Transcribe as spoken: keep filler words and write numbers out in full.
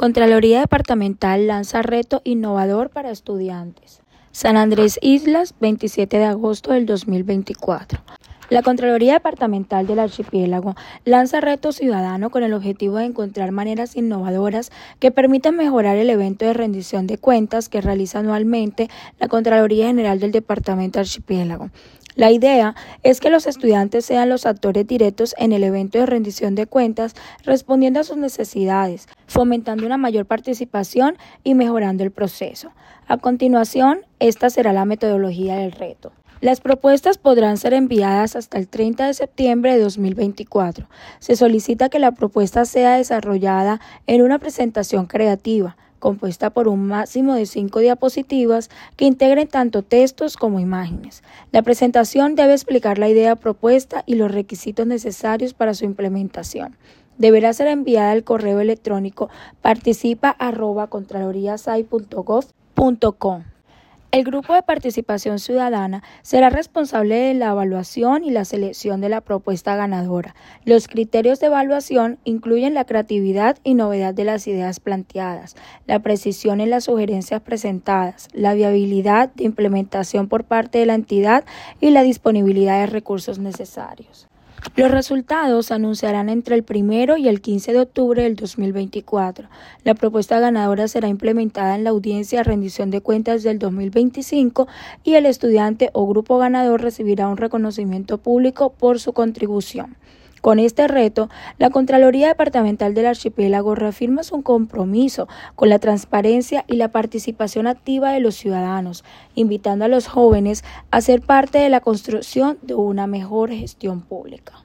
Contraloría Departamental lanza reto innovador para estudiantes. San Andrés Islas, veintisiete de agosto del dos mil veinticuatro. La Contraloría Departamental del Archipiélago lanza reto ciudadano con el objetivo de encontrar maneras innovadoras que permitan mejorar el evento de rendición de cuentas que realiza anualmente la Contraloría General del Departamento Archipiélago. La idea es que los estudiantes sean los actores directos en el evento de rendición de cuentas, respondiendo a sus necesidades, fomentando una mayor participación y mejorando el proceso. A continuación, esta será la metodología del reto. Las propuestas podrán ser enviadas hasta el treinta de septiembre de dos mil veinticuatro. Se solicita que la propuesta sea desarrollada en una presentación creativa, compuesta por un máximo de cinco diapositivas que integren tanto textos como imágenes. La presentación debe explicar la idea propuesta y los requisitos necesarios para su implementación. Deberá ser enviada al correo electrónico participa arroba contraloriasai punto gov punto co. El Grupo de Participación Ciudadana será responsable de la evaluación y la selección de la propuesta ganadora. Los criterios de evaluación incluyen la creatividad y novedad de las ideas planteadas, la precisión en las sugerencias presentadas, la viabilidad de implementación por parte de la entidad y la disponibilidad de recursos necesarios. Los resultados se anunciarán entre el primero y el quince de octubre del dos mil veinticuatro. La propuesta ganadora será implementada en la audiencia de rendición de cuentas del dos mil veinticinco y el estudiante o grupo ganador recibirá un reconocimiento público por su contribución. Con este reto, la Contraloría Departamental del Archipiélago reafirma su compromiso con la transparencia y la participación activa de los ciudadanos, invitando a los jóvenes a ser parte de la construcción de una mejor gestión pública.